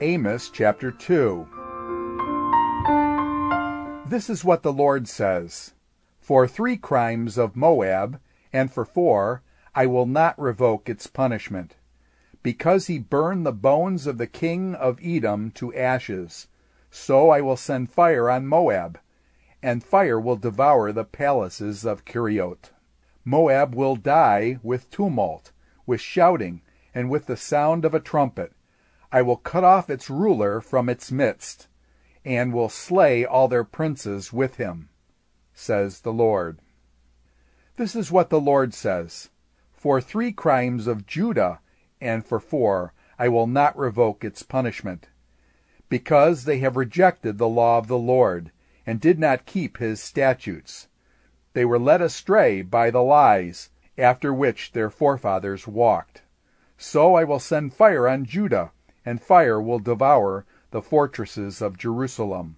Amos chapter 2. This is what the Lord says. For 3 crimes of Moab, and for 4, I will not revoke its punishment. Because he burned the bones of the king of Edom to ashes, so I will send fire on Moab, and fire will devour the palaces of Keriot. Moab will die with tumult, with shouting, and with the sound of a trumpet. I will cut off its ruler from its midst, and will slay all their princes with him, says the Lord. This is what the Lord says. For 3 crimes of Judah, and for 4, I will not revoke its punishment. Because they have rejected the law of the Lord, and did not keep his statutes. They were led astray by the lies, after which their forefathers walked. So I will send fire on Judah, and fire will devour the fortresses of Jerusalem.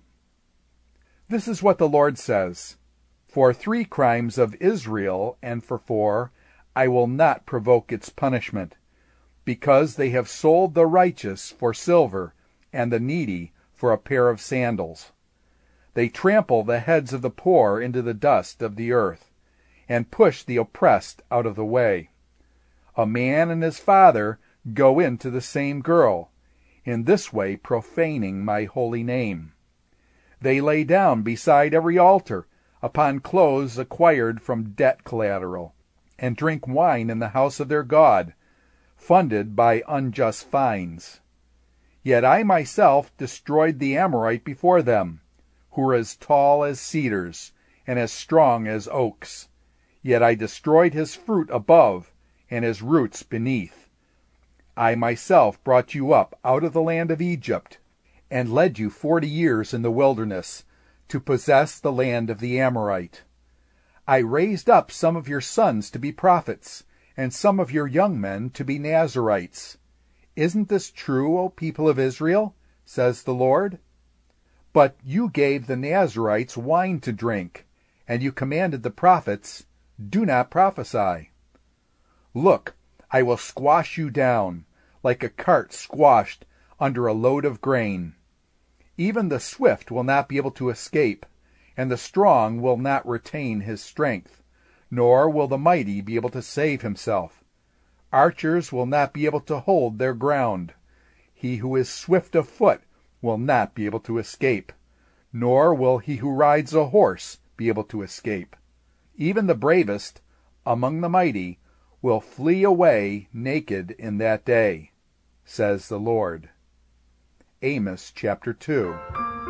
This is what the Lord says. For 3 crimes of Israel, and for 4, I will not provoke its punishment, because they have sold the righteous for silver, and the needy for a pair of sandals. They trample the heads of the poor into the dust of the earth, and push the oppressed out of the way. A man and his father go in to the same girl, in this way profaning my holy name. They lay down beside every altar, upon clothes acquired from debt collateral, and drink wine in the house of their God, funded by unjust fines. Yet I myself destroyed the Amorite before them, who were as tall as cedars, and as strong as oaks. Yet I destroyed his fruit above, and his roots beneath. I myself brought you up out of the land of Egypt, and led you 40 years in the wilderness, to possess the land of the Amorite. I raised up some of your sons to be prophets, and some of your young men to be Nazirites. Isn't this true, O people of Israel? Says the Lord. But you gave the Nazirites wine to drink, and you commanded the prophets, do not prophesy. Look, I will squash you down, like a cart squashed under a load of grain. Even the swift will not be able to escape, and the strong will not retain his strength, nor will the mighty be able to save himself. Archers will not be able to hold their ground. He who is swift of foot will not be able to escape, nor will he who rides a horse be able to escape. Even the bravest among the mighty will flee away naked in that day, says the Lord. Amos chapter 2.